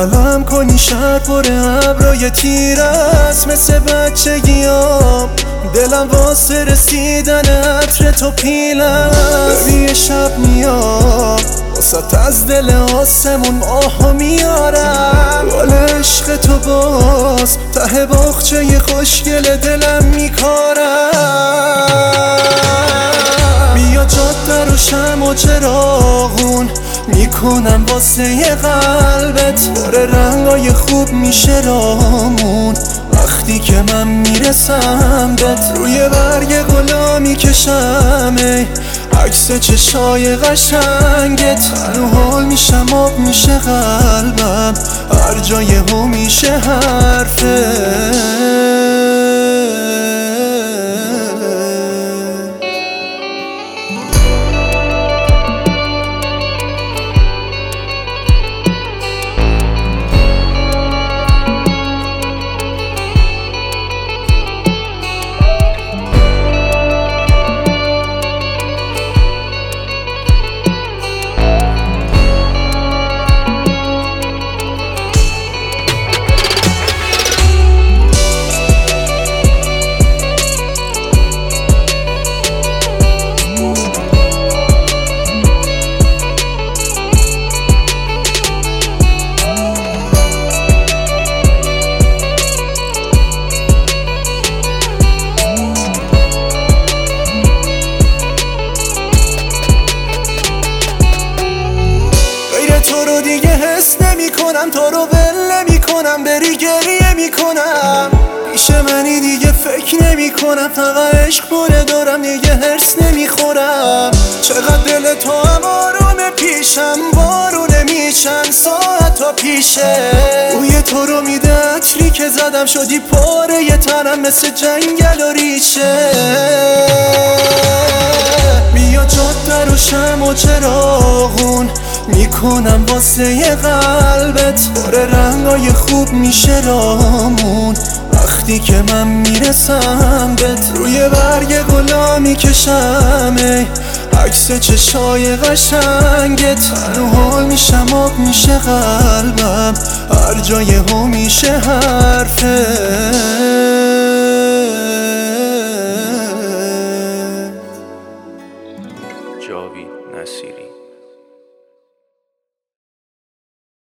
قلم کنی شهر پر ابرای تیر است مثل بچگیام. دلم واسه رسیدن عطر تو پیلم. ببین شب میاد واسه از دل آسمون ماهو میارم. گل عشق تو باز ته باغچه خوشگل دلم میکارم. بیا جاده رو شمع و چراغون میکنم واسه ی قلبت. پر رنگای خوب میشه رامون وقتی که من میرسم بهت. روی برگ گلا میکشم عکس چشای قشنگت. تنو حال میشم آب میشه قلبم هر جای هم میشه حرفت. تو رو دیگه حس نمی کنم، تو رو ول نمی کنم، بری گریه می کنم. پیش منی دیگه فکر نمی کنم، فقط عشق بوده دارم دیگه هرس نمی خورم. چقدر دل تو هم آرومه پیشم، بارونه میشن ساعت تا پیشه. بوی تو رو میده عطری که زدم شدی پاره ی تنم مثل جنگل و ریشه. بیا جاده رو شمع و چراغون میکنم واسه ی قلبت. پر رنگای خوب میشه رامون وقتی که من میرسم بهت. روی برگ گلا میکشم عکس چشای قشنگت. تنو حال میشم آب میشه قلبم هر جای هم میشه حرفت. جاوید نصیری